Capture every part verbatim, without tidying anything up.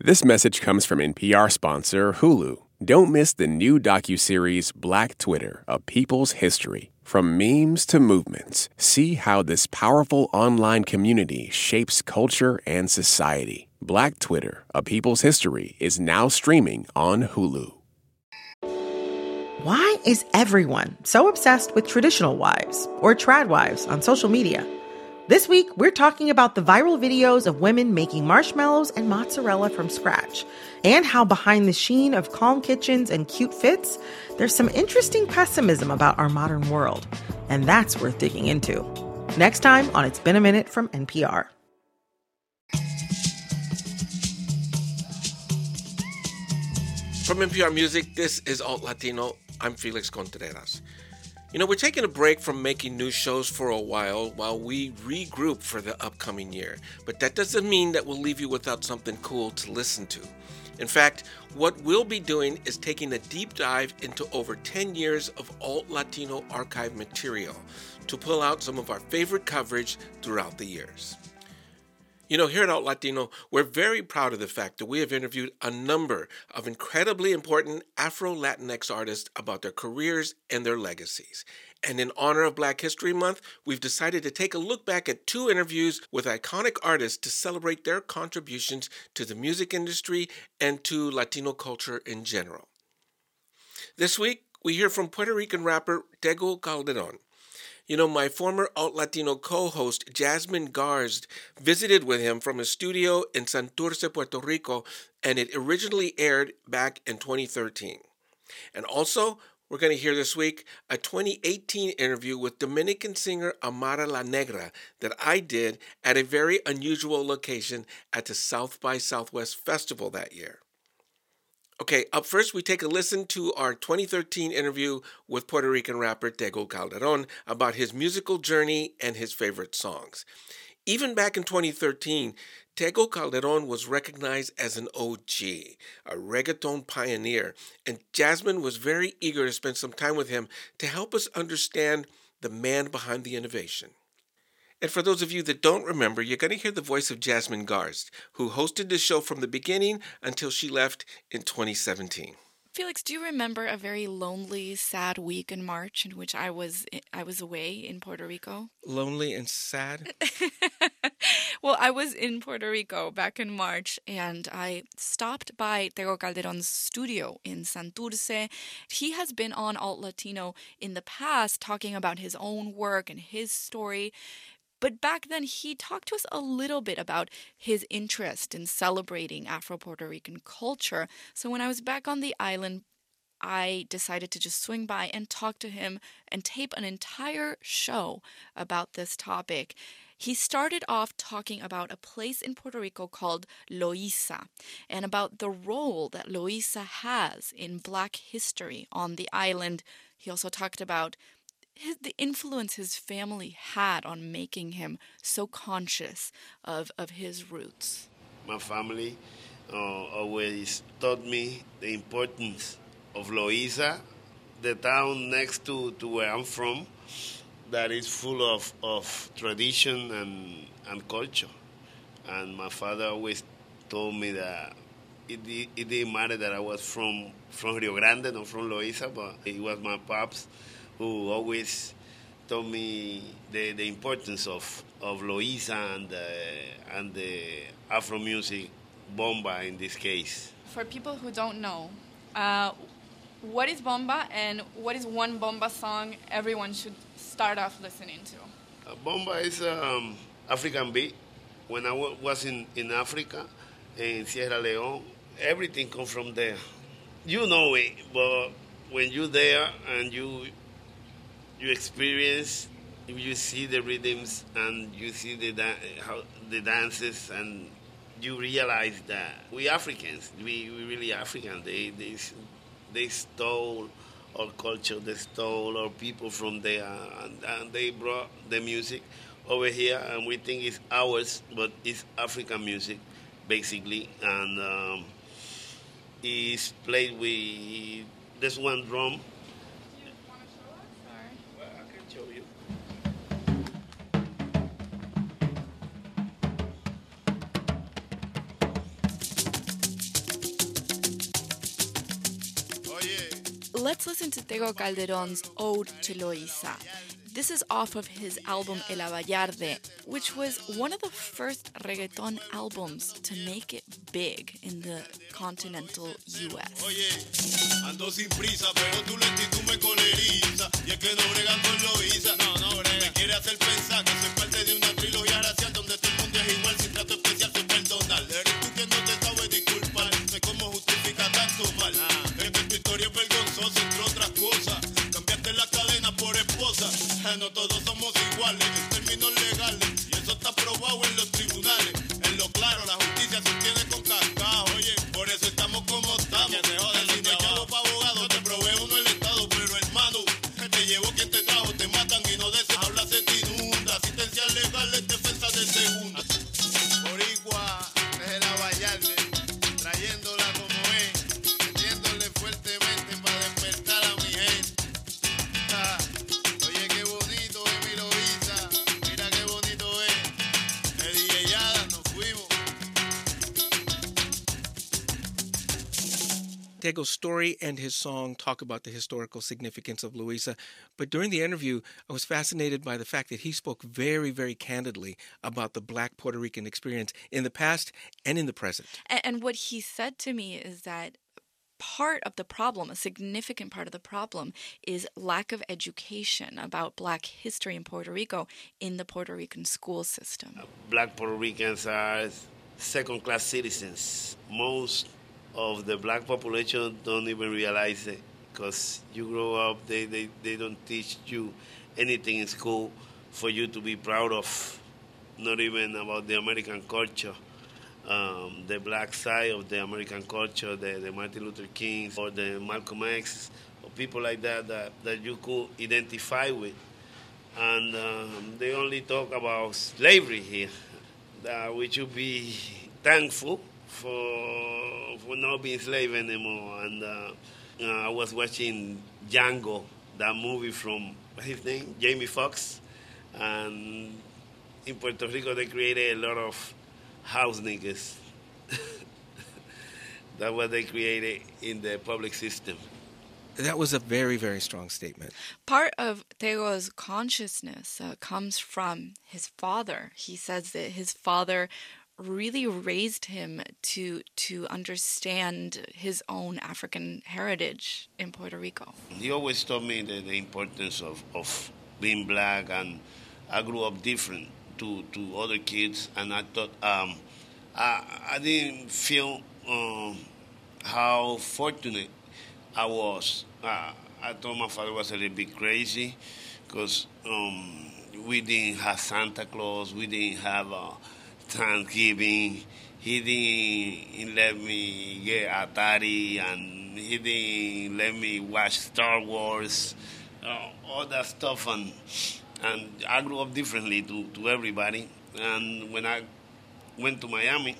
This message comes from N P R sponsor Hulu. Don't miss the new docuseries Black Twitter, A People's History. From memes to movements, see how this powerful online community shapes culture and society. Black Twitter, A People's History is now streaming on Hulu. Why is everyone so obsessed with traditional wives or trad wives on social media? This week, we're talking about the viral videos of women making marshmallows and mozzarella from scratch, and how behind the sheen of calm kitchens and cute fits, there's some interesting pessimism about our modern world. And that's worth digging into. Next time on It's Been a Minute from N P R. From N P R Music, this is Alt Latino. I'm Felix Contreras. You know, we're taking a break from making new shows for a while while we regroup for the upcoming year. But that doesn't mean that we'll leave you without something cool to listen to. In fact, what we'll be doing is taking a deep dive into over ten years of Alt Latino archive material to pull out some of our favorite coverage throughout the years. You know, here at Alt Latino, we're very proud of the fact that we have interviewed a number of incredibly important Afro-Latinx artists about their careers and their legacies. And in honor of Black History Month, we've decided to take a look back at two interviews with iconic artists to celebrate their contributions to the music industry and to Latino culture in general. This week, we hear from Puerto Rican rapper Tego Calderon. You know, my former Alt Latino co-host Jasmine Garsd visited with him from his studio in Santurce, Puerto Rico, and it originally aired back in twenty thirteen. And also, we're going to hear this week a twenty eighteen interview with Dominican singer Amara La Negra that I did at a very unusual location at the South by Southwest Festival that year. Okay, up first, we take a listen to our twenty thirteen interview with Puerto Rican rapper Tego Calderon about his musical journey and his favorite songs. Even back in twenty thirteen, Tego Calderon was recognized as an O G, a reggaeton pioneer, and Jasmine was very eager to spend some time with him to help us understand the man behind the innovation. And for those of you that don't remember, you're going to hear the voice of Jasmine Garsd, who hosted the show from the beginning until she left in twenty seventeen. Felix, do you remember a very lonely, sad week in March in which I was I was away in Puerto Rico? Lonely and sad? Well, I was in Puerto Rico back in March, and I stopped by Tego Calderon's studio in Santurce. He has been on Alt Latino in the past talking about his own work and his story. But back then, he talked to us a little bit about his interest in celebrating Afro-Puerto Rican culture. So when I was back on the island, I decided to just swing by and talk to him and tape an entire show about this topic. He started off talking about a place in Puerto Rico called Loíza and about the role that Loíza has in Black history on the island. He also talked about His, the influence his family had on making him so conscious of, of his roots. My family uh, always taught me the importance of Loíza, the town next to, to where I'm from, that is full of, of tradition and, and culture. And my father always told me that it, it didn't matter that I was from, from Rio Grande, not from Loíza, but it was my pops who always told me the, the importance of, of Loíza and, uh, and the Afro music, bomba in this case. For people who don't know, uh, what is bomba and what is one bomba song everyone should start off listening to? Uh, bomba is an um, African beat. When I w- was in, in Africa, in Sierra Leone, everything comes from there. You know it, but when you're there and you you experience, you see the rhythms and you see the da- how the dances, and you realize that we Africans, we we really African. They they they stole our culture, they stole our people from there, and, and they brought the music over here, and we think it's ours, but it's African music, basically, and um, it's played with this one drum. Let's listen to Tego Calderon's Ode to Loíza. This is off of his album El Abayarde, which was one of the first reggaeton albums to make it big in the continental U S. Oye, ando sin prisa, pero tu lentitud me coleriza. Y es que no bregan con Loíza. No, no brega. Me quiere hacer pensar que soy parte de una trilogía racial donde todo el mundo es igual sin trato especial, sin personal. Eres tú quien no te sabes disculpar. Sé cómo justifica tanto mal. Ah. Es que tu historia es vergonzosa, entre otras cosas. Cambiaste la cadena por esposa. No todos somos iguales en términos legales. Y eso está probado en los tribunales. En lo claro, la justicia se obtiene con cascajo. Oye, por eso estamos como estamos. Que te joden, si no hay chavo pa' abogado, no te provee uno el Estado. Pero hermano, te llevó quien te trajo, te matan y no deseas hablar, se te inunda. Asistencia legal es defensa de segunda. Boricua, desde la Vallarde, trayéndola como es, metiéndole fuertemente para despertar a mi gente. Ah, oye, qué bonito es mi Loíza, mira qué bonito es. El D J Yada, nos fuimos. Tego's story and his song talk about the historical significance of Loíza, but during the interview, I was fascinated by the fact that he spoke very, very candidly about the Black Puerto Rican experience in the past and in the present. And, and what he said to me is that part of the problem, a significant part of the problem, is lack of education about Black history in Puerto Rico in the Puerto Rican school system. Black Puerto Ricans are second-class citizens. Most of the black population don't even realize it because you grow up, they, they, they don't teach you anything in school for you to be proud of, not even about the American culture. Um, the black side of the American culture, the, the Martin Luther King or the Malcolm X, or people like that that, that you could identify with. And um, they only talk about slavery here, that we should be thankful for, for not being slave anymore. And uh, uh, I was watching Django, that movie from, what's his name, Jamie Foxx. And in Puerto Rico, they created a lot of house niggas. That's what they created in the public system. That was a very, very strong statement. Part of Tego's consciousness uh, comes from his father. He says that his father really raised him to to understand his own African heritage in Puerto Rico. He always taught me the, the importance of, of being black, and I grew up different to, to other kids, and I thought um, I, I didn't feel um, how fortunate I was. Uh, I thought my father was a little bit crazy because um, we didn't have Santa Claus, we didn't have uh, Thanksgiving. He didn't let me get Atari, and he didn't let me watch Star Wars, uh, all that stuff. And and I grew up differently to, to everybody. And when I went to Miami,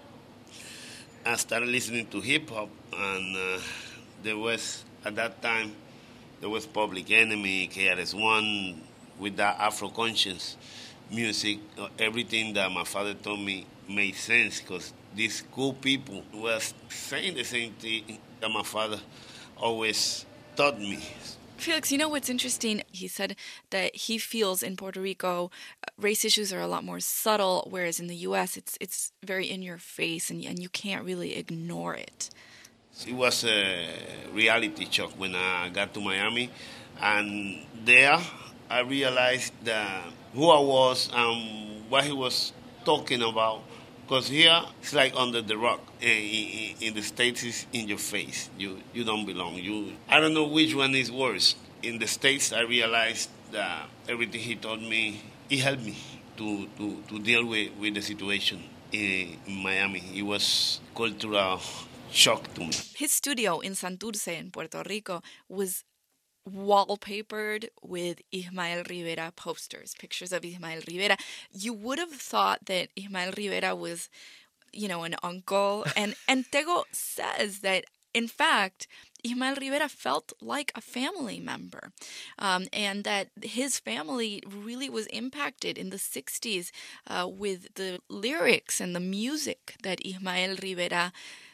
I started listening to hip-hop, and uh, there was, at that time, there was Public Enemy, K R S One, with that Afro-conscious music. Everything that my father told me made sense, because these cool people were saying the same thing that my father always taught me. Felix, you know what's interesting? He said that he feels in Puerto Rico race issues are a lot more subtle, whereas in the U S it's it's very in your face, and, and you can't really ignore it. It was a reality shock when I got to Miami, and there I realized that who I was and what he was talking about. Because here, it's like under the rock. In, in the States, it's in your face. You you don't belong. You I don't know which one is worse. In the States, I realized that everything he told me, it helped me to, to, to deal with, with the situation in, in Miami. It was cultural shock to me. His studio in Santurce in Puerto Rico was wallpapered with Ismael Rivera posters, pictures of Ismael Rivera. You would have thought that Ismael Rivera was, you know, an uncle. And, and Tego says that, in fact, Ismael Rivera felt like a family member, um, and that his family really was impacted in the sixties uh, with the lyrics and the music that Ismael Rivera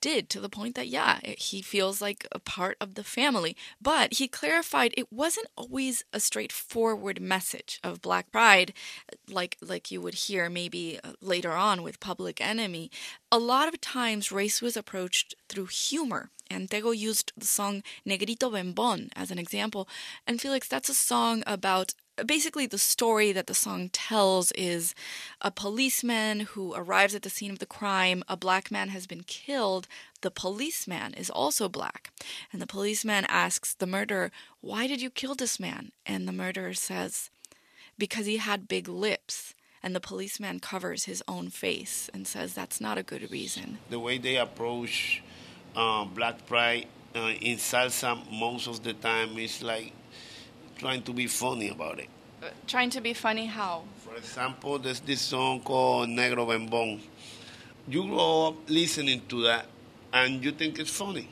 did, to the point that, yeah, he feels like a part of the family. But he clarified it wasn't always a straightforward message of Black pride, like, like you would hear maybe later on with Public Enemy. A lot of times, race was approached through humor. And Tego used the song Negrito Bembón as an example. And Felix, that's a song about, basically the story that the song tells is a policeman who arrives at the scene of the crime. A black man has been killed. The policeman is also black. And the policeman asks the murderer, "Why did you kill this man?" And the murderer says, "Because he had big lips." And the policeman covers his own face and says that's not a good reason. The way they approach uh, Black pride uh, in salsa most of the time is like trying to be funny about it. Uh, trying to be funny how? For example, there's this song called Negro Bembón. You grow up listening to that and you think it's funny,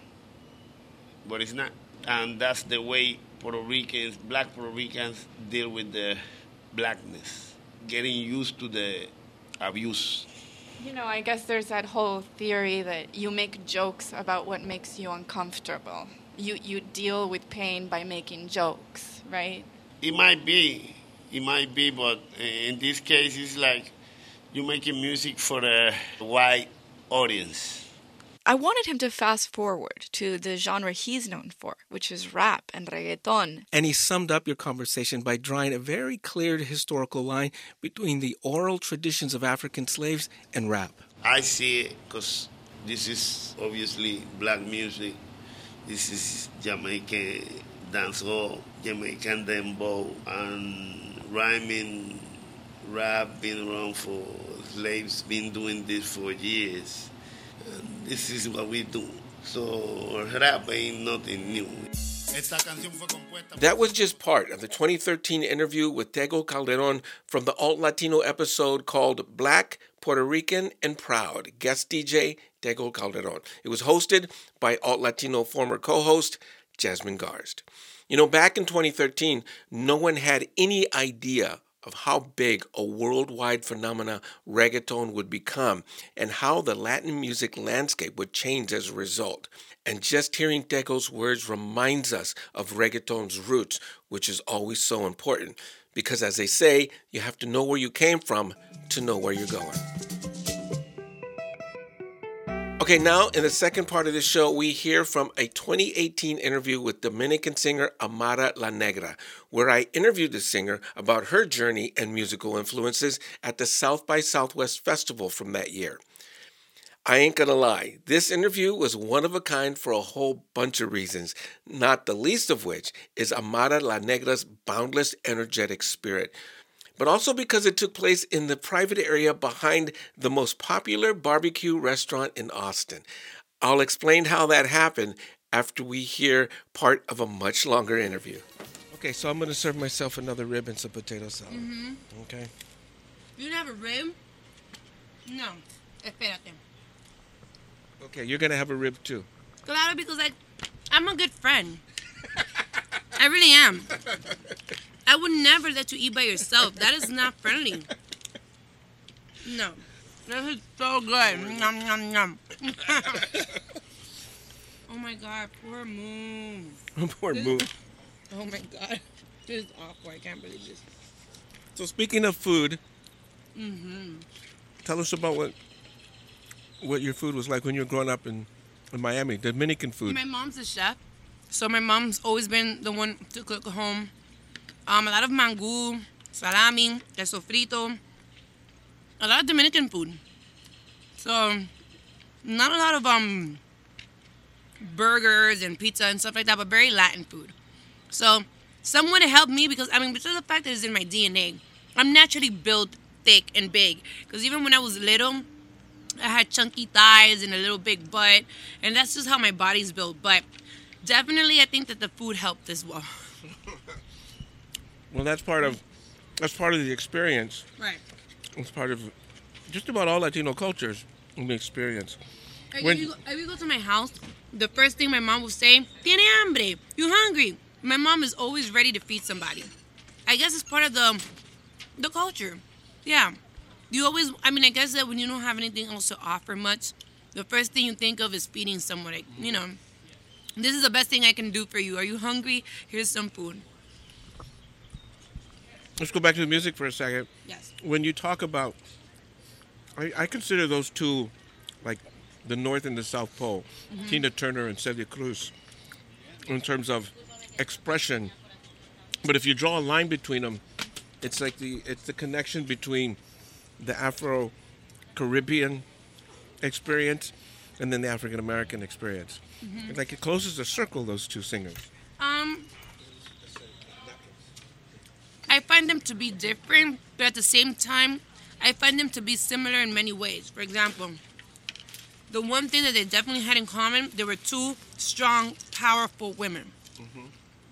but it's not. And that's the way Puerto Ricans, Black Puerto Ricans deal with the blackness, getting used to the abuse. You know, I guess there's that whole theory that you make jokes about what makes you uncomfortable. You you deal with pain by making jokes, right? It might be, it might be, but in this case, it's like you're making music for the white audience. I wanted him to fast forward to the genre he's known for, which is rap and reggaeton. And he summed up your conversation by drawing a very clear historical line between the oral traditions of African slaves and rap. I see it because this is obviously black music. This is Jamaican dancehall, Jamaican dembow, and rhyming rap been around for slaves, been doing this for years. And this is what we do. So rap ain't nothing new. That was just part of the twenty thirteen interview with Tego Calderon from the Alt Latino episode called Black, Puerto Rican, and Proud. Guest D J, Tego Calderon. It was hosted by Alt Latino former co-host Jasmine Garsd. You know, back in twenty thirteen, no one had any idea of how big a worldwide phenomena reggaeton would become and how the Latin music landscape would change as a result. And just hearing Tego's words reminds us of reggaeton's roots, which is always so important. Because as they say, you have to know where you came from to know where you're going. Okay, now in the second part of the show, we hear from a twenty eighteen interview with Dominican singer Amara La Negra, where I interviewed the singer about her journey and musical influences at the South by Southwest Festival from that year. I ain't gonna lie, this interview was one of a kind for a whole bunch of reasons, not the least of which is Amara La Negra's boundless, energetic spirit, but also because it took place in the private area behind the most popular barbecue restaurant in Austin. I'll explain how that happened after we hear part of a much longer interview. Okay, so I'm going to serve myself another rib and some potato salad. Mm-hmm. Okay? You didn't have a rib? No. Espérate. Okay, you're going to have a rib too. Claro, because I, I'm a good friend. I really am. I would never let you eat by yourself. That is not friendly. No. This is so good. Yum, yum, yum. Oh, my God. Poor Moo. Poor Moo. Oh, my God. This is awkward. I can't believe this. So speaking of food, Mm-hmm. tell us about what what your food was like when you were growing up in, in Miami, Dominican food. My mom's a chef, so my mom's always been the one to cook at home. Um, a lot of mangú, salami, queso frito, a lot of Dominican food. So, not a lot of um burgers and pizza and stuff like that, but very Latin food. So, someone to help me because, I mean, because of the fact that it's in my D N A, I'm naturally built thick and big. Because even when I was little, I had chunky thighs and a little big butt, and that's just how my body's built. But definitely, I think that the food helped as well. Well, that's part of that's part of the experience. Right. It's part of just about all Latino cultures in the experience. Like When- if, you go, if you go to my house, the first thing my mom will say, "Tiene hambre? You hungry?" My mom is always ready to feed somebody. I guess it's part of the the culture. Yeah. You always, I mean, I guess that when you don't have anything else to offer much, the first thing you think of is feeding someone. Like, you know, this is the best thing I can do for you. Are you hungry? Here's some food. Let's go back to the music for a second. Yes. When you talk about, I, I consider those two, like the North and the South Pole, mm-hmm. Tina Turner and Celia Cruz, in terms of expression. But if you draw a line between them, it's like the it's the connection between the Afro-Caribbean experience and then the African-American experience. Mm-hmm. It's like it closes a circle, those two singers. Um, I find them to be different, but at the same time, I find them to be similar in many ways. For example, the one thing that they definitely had in common, they were two strong, powerful women. Mm-hmm.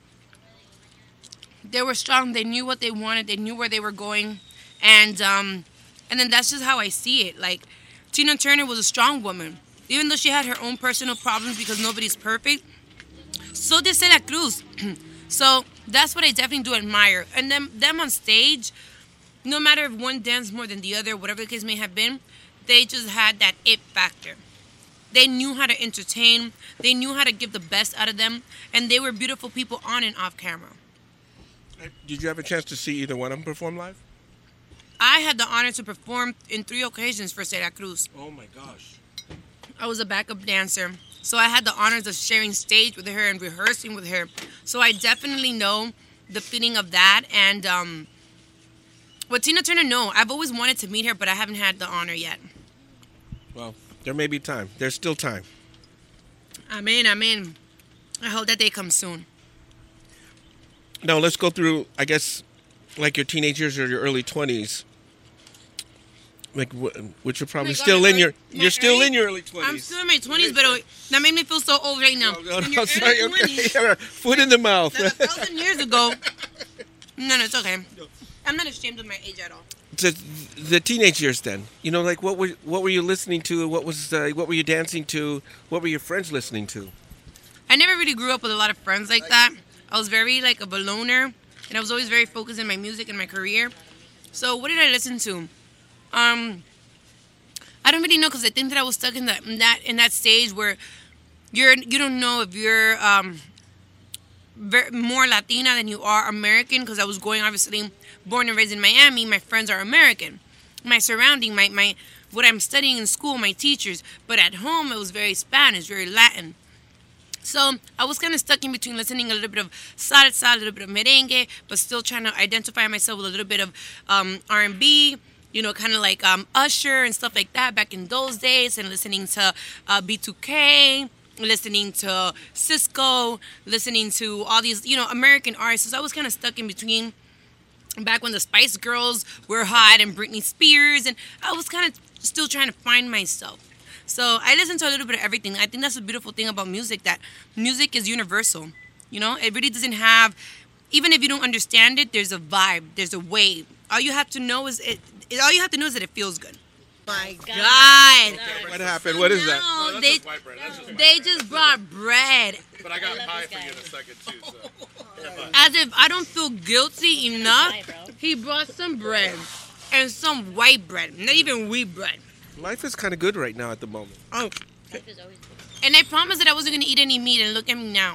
They were strong. They knew what they wanted. They knew where they were going. And um, and then that's just how I see it. Like, Tina Turner was a strong woman. Even though she had her own personal problems because nobody's perfect, so did Celia Cruz. So that's what I definitely do admire. And them, them on stage, no matter if one danced more than the other, whatever the case may have been, they just had that it factor. They knew how to entertain. They knew how to give the best out of them. And they were beautiful people on and off camera. Did you have a chance to see either one of them perform live? I had the honor to perform in three occasions for Celia Cruz. Oh, my gosh. I was a backup dancer. So I had the honors of sharing stage with her and rehearsing with her. So I definitely know the feeling of that. And um, what Tina Turner, no. I've always wanted to meet her, but I haven't had the honor yet. Well, there may be time. There's still time. Amen, amen. I hope that day comes soon. Now, let's go through, I guess, like your teenage years or your early twenties. Like, which are probably God, still in early, your, you're still early, in your early twenties. I'm still in my twenties, but that made me feel so old right now. No, no, in no, your sorry. early twenties, Okay. Foot in the mouth. like a thousand years ago. No, no, it's okay. I'm not ashamed of my age at all. The, the teenage years, then, you know, like what were what were you listening to? What was uh, what were you dancing to? What were your friends listening to? I never really grew up with a lot of friends like that. I was very like of a loner, and I was always very focused in my music and my career. So what did I listen to? Um, I don't really know because I think that I was stuck in that in that in that stage where you're you don't know if you're um very, more Latina than you are American, because I was going obviously born and raised in Miami. My friends are American. My surrounding, my my what I'm studying in school, my teachers. But at home, it was very Spanish, very Latin. So I was kind of stuck in between listening a little bit of salsa, a little bit of merengue, but still trying to identify myself with a little bit of um, R and B, you know, kind of like um, Usher and stuff like that back in those days, and listening to uh, B two K, listening to Cisco, listening to all these, you know, American artists. So I was kind of stuck in between back when the Spice Girls were hot and Britney Spears, and I was kind of still trying to find myself. So I listen to a little bit of everything. I think that's the beautiful thing about music, that music is universal. You know, it really doesn't have, even if you don't understand it, there's a vibe, there's a wave. All you have to know is it. All you have to know is that it feels good. My God! God. What happened? What is that? No, No, that's they just white bread. That's just white they bread. just brought bread. But I got pie for you in a second too. So. As if I don't feel guilty enough, he brought some bread and some white bread, not even wheat bread. Life is kind of good right now at the moment. Oh. And I promised that I wasn't going to eat any meat, and look at me now.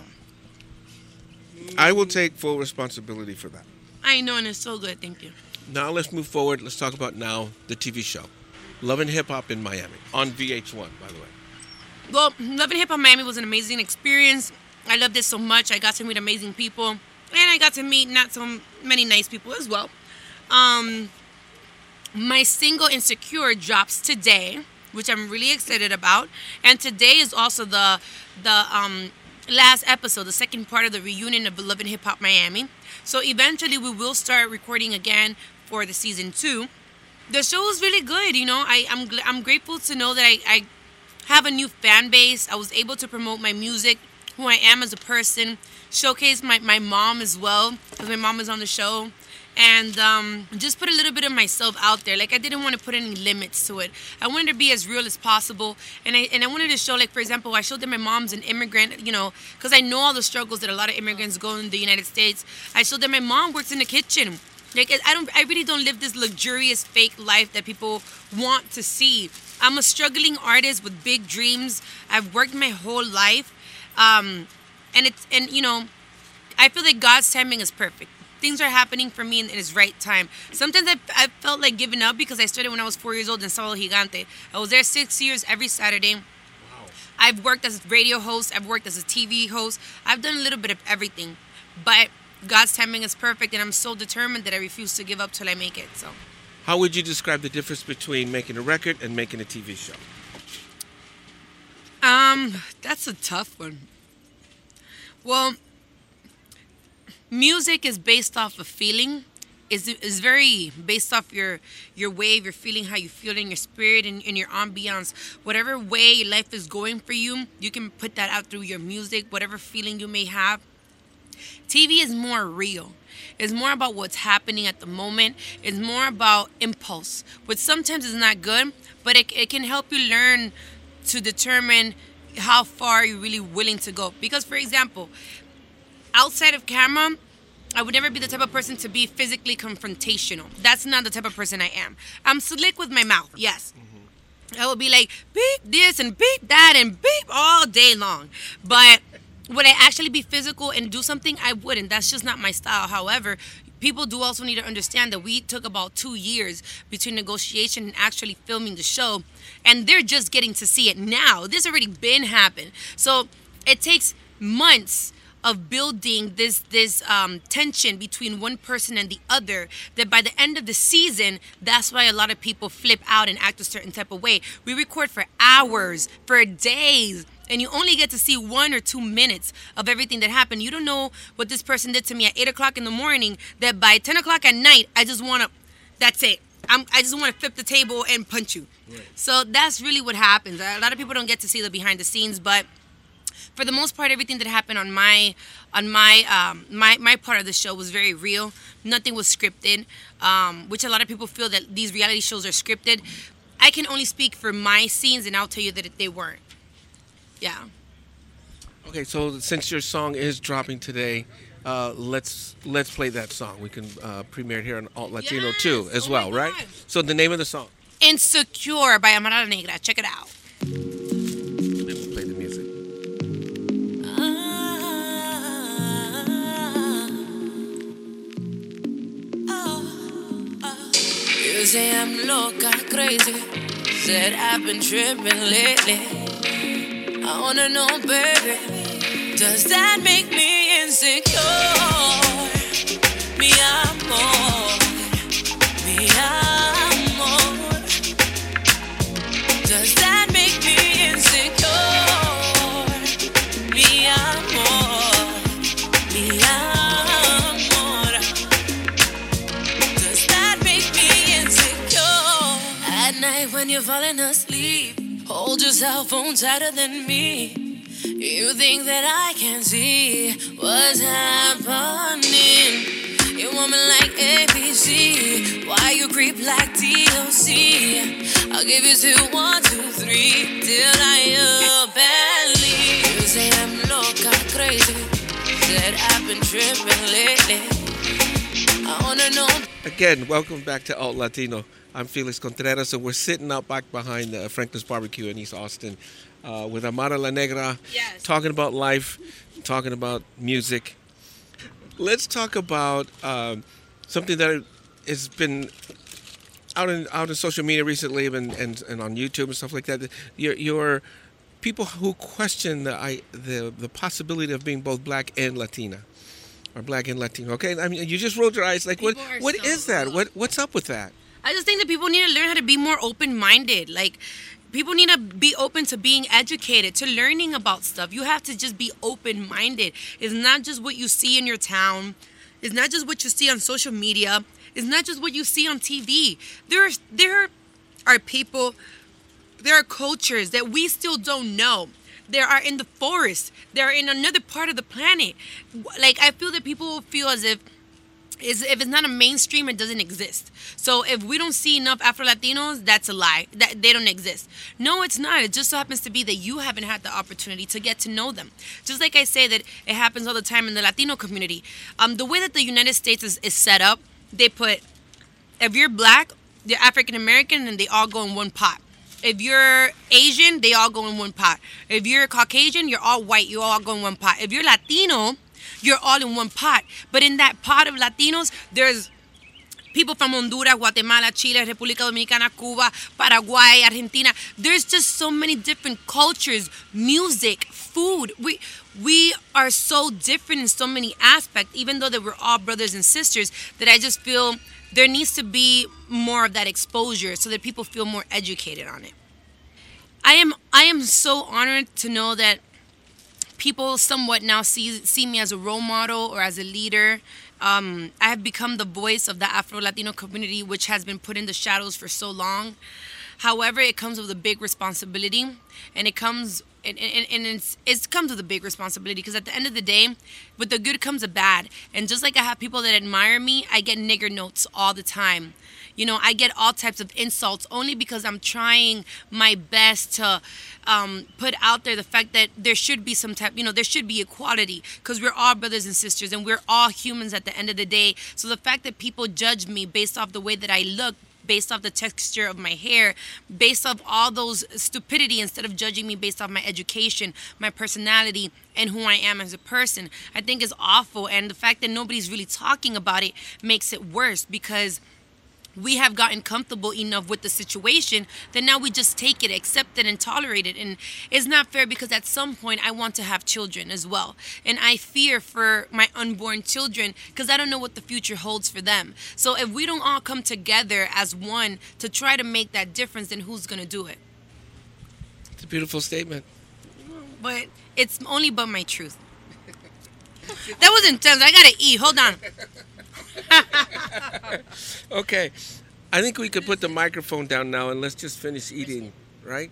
I will take full responsibility for that. I know, and it's so good. Thank you. Now let's move forward. Let's talk about now the T V show, Love and Hip Hop in Miami, on V H one, by the way. Well, Love and Hip Hop Miami was an amazing experience. I loved it so much. I got to meet amazing people, and I got to meet not so many nice people as well. Um, my single Insecure drops today, which I'm really excited about. And today is also the the um, last episode, the second part of the reunion of Love and Hip Hop Miami. So eventually we will start recording again for the season two. The show is really good, you know. I, I'm gl- I'm grateful to know that I, I have a new fan base. I was able to promote my music, who I am as a person, showcase my, my mom as well, because my mom is on the show. And um, just put a little bit of myself out there. Like, I didn't want to put any limits to it. I wanted to be as real as possible. And I and I wanted to show, like, for example, I showed that my mom's an immigrant, you know, because I know all the struggles that a lot of immigrants go in the United States. I showed that my mom works in the kitchen. Like, I don't, I really don't live this luxurious fake life that people want to see. I'm a struggling artist with big dreams. I've worked my whole life. Um, and it's, and you know, I feel like God's timing is perfect. Things are happening for me in His right time. Sometimes I, I felt like giving up because I started when I was four years old in Sábado Gigante. I was there six years every Saturday. Wow. I've worked as a radio host. I've worked as a T V host. I've done a little bit of everything. But God's timing is perfect, and I'm so determined that I refuse to give up till I make it. So, how would you describe the difference between making a record and making a T V show? Um, that's a tough one. Well, music is based off of feeling. Is is very based off your your wave, your feeling, how you feel in your spirit and in your ambiance. Whatever way life is going for you, you can put that out through your music, whatever feeling you may have. T V is more real. It's more about what's happening at the moment. It's more about impulse, which sometimes is not good, but it, it can help you learn to determine how far you're really willing to go. Because, for example, outside of camera, I would never be the type of person to be physically confrontational. That's not the type of person I am. I'm slick with my mouth, yes. Mm-hmm. I will be like, beep this and beep that and beep all day long. But would I actually be physical and do something? I wouldn't. That's just not my style. However, people do also need to understand that we took about two years between negotiation and actually filming the show, and they're just getting to see it now. This already been happened. So it takes months of building this this um, tension between one person and the other, that by the end of the season, that's why a lot of people flip out and act a certain type of way. We record for hours, for days, and you only get to see one or two minutes of everything that happened. You don't know what this person did to me at eight o'clock in the morning, that by ten o'clock at night, I just want to, that's it. I'm, I just want to flip the table and punch you. Right. So that's really what happens. A lot of people don't get to see the behind the scenes, but for the most part, everything that happened on my on my um, my my part of the show was very real. Nothing was scripted, um, which a lot of people feel that these reality shows are scripted. I can only speak for my scenes, and I'll tell you that they weren't. Yeah. Okay, so since your song is dropping today, uh, let's let's play that song. We can uh, premiere it here on Alt Latino Yes! too, as Oh well, my right? God. So the name of the song. Insecure by Amara La Negra. Check it out. Let's play the music. You say I'm loca, crazy. Said I've been tripping lately. I wanna know, baby, does that make me insecure? Mi amor, mi amor. Does that make me insecure? Mi amor, mi amor. Does that make me insecure? At night when you're falling asleep, hold your cell phone tighter than me. You think that I can see what's happening. You want me like A B C. Why you creep like D O C? I'll give you two, one, two, three, till I up and leave. You say I'm loca, crazy. Said I've been tripping lately. I wanna know. Again, welcome back to Alt Latino. I'm Felix Contreras, and we're sitting out back behind uh, Franklin's Barbecue in East Austin uh, with Amara La Negra, Yes. talking about life, talking about music. Let's talk about um, something that has been out in out in social media recently, and, and, and on YouTube and stuff like that. Your your people who question the I, the the possibility of being both black and Latina, or black and Latino. Okay, I mean, you just rolled your eyes like, what People are what so is that? wrong. What what's up with that? I just think that people need to learn how to be more open-minded. Like, people need to be open to being educated, to learning about stuff. You have to just be open-minded. It's not just what you see in your town. It's not just what you see on social media. It's not just what you see on T V. There are, there are people, there are cultures that we still don't know. They are in the forest. They're in another part of the planet. Like, I feel that people feel as if Is if it's not a mainstream, it doesn't exist. So if we don't see enough Afro-Latinos, that's a lie. That they don't exist. No, it's not. It just so happens to be that you haven't had the opportunity to get to know them. Just like I say that it happens all the time in the Latino community. Um, the way that the United States is, is set up, they put, if you're black, you're African American, and they all go in one pot. If you're Asian, they all go in one pot. If you're Caucasian, you're all white. You all go in one pot. If you're Latino, you're all in one pot. But in that pot of Latinos, there's people from Honduras, Guatemala, Chile, República Dominicana, Cuba, Paraguay, Argentina. There's just so many different cultures, music, food. We we are so different in so many aspects, even though that we're all brothers and sisters, that I just feel there needs to be more of that exposure so that people feel more educated on it. I am I am so honored to know that people somewhat now see see me as a role model or as a leader. Um, I have become the voice of the Afro-Latino community, which has been put in the shadows for so long. However, it comes with a big responsibility, and it comes and, and, and it's, it comes with a big responsibility because at the end of the day, with the good comes the bad. And just like I have people that admire me, I get nigger notes all the time. You know, I get all types of insults only because I'm trying my best to um, put out there the fact that there should be some type, you know, there should be equality because we're all brothers and sisters and we're all humans at the end of the day. So the fact that people judge me based off the way that I look, based off the texture of my hair, based off all those stupidity instead of judging me based off my education, my personality, and who I am as a person, I think is awful. And the fact that nobody's really talking about it makes it worse because we have gotten comfortable enough with the situation that now we just take it, accept it, and tolerate it. And it's not fair because at some point I want to have children as well. And I fear for my unborn children because I don't know what the future holds for them. So if we don't all come together as one to try to make that difference, then who's going to do it? It's a beautiful statement. But it's only but my truth. That was intense. I got to eat. Hold on. Okay, I think we could put the microphone down now and let's just finish eating, right?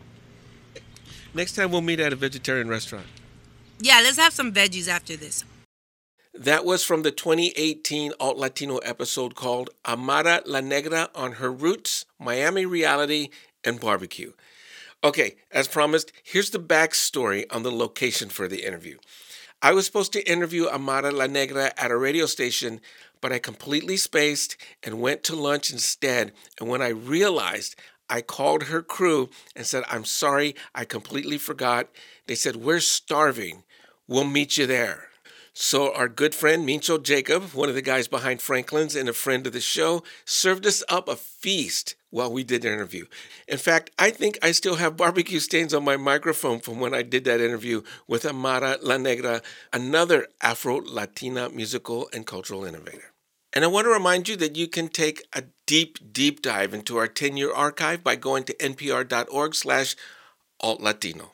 Next time we'll meet at a vegetarian restaurant. Yeah, let's have some veggies after this. That was from the twenty eighteen Alt Latino episode called Amara La Negra on Her Roots, Miami Reality, and Barbecue. Okay, as promised, here's the backstory on the location for the interview. I was supposed to interview Amara La Negra at a radio station, but I completely spaced and went to lunch instead. And when I realized, I called her crew and said, I'm sorry, I completely forgot. They said, we're starving. We'll meet you there. So our good friend Mincho Jacob, one of the guys behind Franklin's and a friend of the show, served us up a feast while we did the interview. In fact, I think I still have barbecue stains on my microphone from when I did that interview with Amara La Negra, another Afro-Latina musical and cultural innovator. And I want to remind you that you can take a deep, deep dive into our ten-year archive by going to npr.org slash altlatino.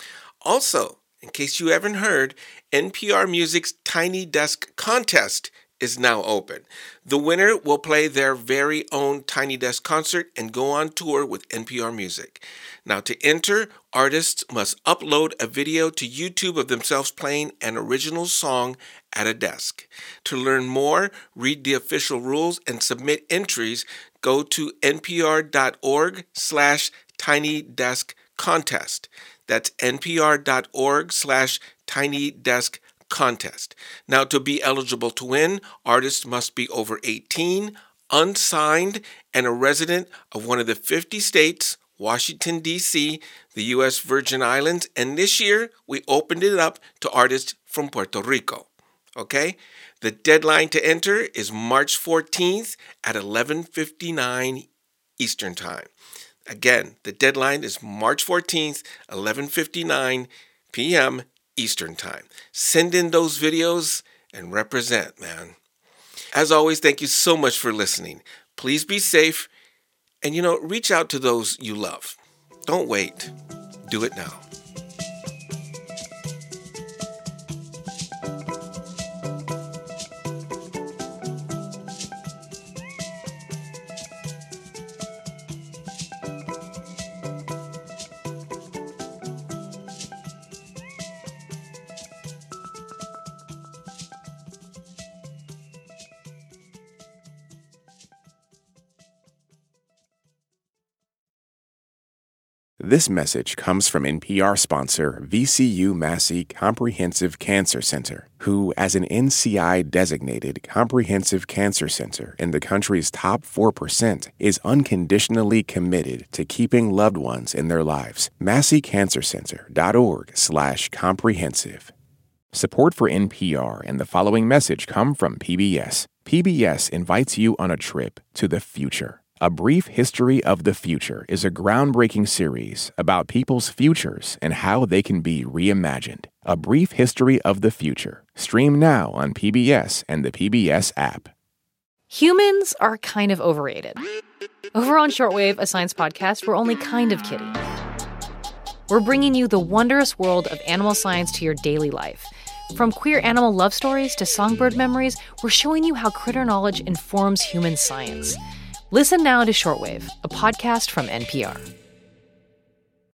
Also, in case you haven't heard, N P R Music's Tiny Desk contest is now open. The winner will play their very own Tiny Desk concert and go on tour with N P R Music. Now, to enter, artists must upload a video to YouTube of themselves playing an original song at a desk. To learn more, read the official rules and submit entries, go to npr.org slash tiny desk contest. That's npr.org slash tiny desk contest. Now, to be eligible to win, artists must be over eighteen, unsigned, and a resident of one of the fifty states, Washington, D C, the U S Virgin Islands, and this year we opened it up to artists from Puerto Rico. Okay? The deadline to enter is March fourteenth at eleven fifty-nine Eastern Time. Again, the deadline is March fourteenth, eleven fifty-nine p.m. Eastern Time. Send in those videos and represent, man. As always, thank you so much for listening. Please be safe and, you know, reach out to those you love. Don't wait. Do it now. This message comes from N P R sponsor V C U Massey Comprehensive Cancer Center, who, as an N C I-designated comprehensive cancer center in the country's top four percent, is unconditionally committed to keeping loved ones in their lives. massey cancer center dot org slash comprehensive. Support for N P R and the following message come from P B S. P B S invites you on a trip to the future. A Brief History of the Future is a groundbreaking series about people's futures and how they can be reimagined. A Brief History of the Future. Stream now on P B S and the P B S app. Humans are kind of overrated. Over on Shortwave, a science podcast, we're only kind of kidding. We're bringing you the wondrous world of animal science to your daily life. From queer animal love stories to songbird memories, we're showing you how critter knowledge informs human science. Listen now to Shortwave, a podcast from N P R.